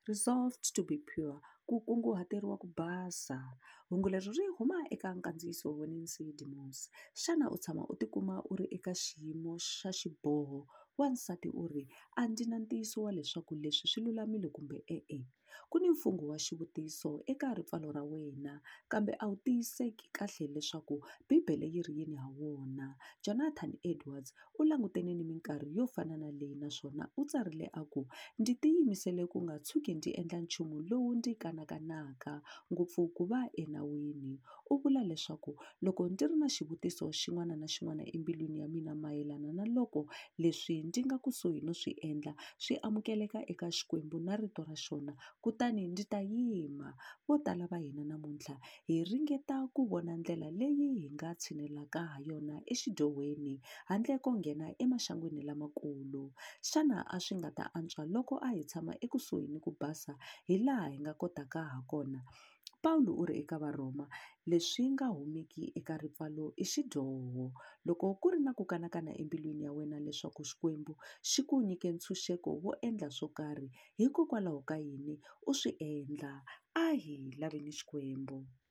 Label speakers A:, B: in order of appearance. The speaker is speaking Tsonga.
A: Resolved to be pure, ku kunguhateriwa ku basa. Hungu leri ri huma eka nkandziyiso wa Nancy DeMoss. Xana u tshama u tikuma u ri eka xiyimo xa xiboho? Wansati u ri, a ndzi na ntiyiso wa leswaku leswi swi lulamile kumbe e-e. Ku ni mfungho wa xivutiso eka ripfalo ra wena, kambe a wu tiyiseki kahle leswaku Bibele yi ri yini ha wona. Jonathan Edwards u langutene ni minkarhi yo fana na leyi naswona u tsarile a ku, ndzi tiyimisele ku nga tshuki ndzi endla nchumu lowu ndzi kanakanaka, ngopfu ku va enawini. U vula leswaku loko ndzi ri na xivutiso xin'wana na xin'wana embilwini ya mina mayelana na loko leswi ndzi nga kusuhi no swi endla swi amukeleka eka Xikwembu na rito ra xona, kutani ndzi ta yima. Vo tala va hina namuntlha hi ringeta ku vona ndlela leyi hi nga tshinelaka ha yona exidyohweni handle ko nghena emaxangwini lamakulu. Xana a swi nga ta antswa loko a hi tshama ekusuhi ni ku basa hi laha hi nga kotaka ha kona? Pawulo u ri eka Varoma, leswi nga humeki eka ripfalo i xidyoho. Loko ku ri na ku kanakana embilwini ya wena leswaku Xikwembu xi ku nyike ntshunxeko wo endla swo karhi, hikokwalaho ka yini u swi endla? A hi laveni Xikwembu.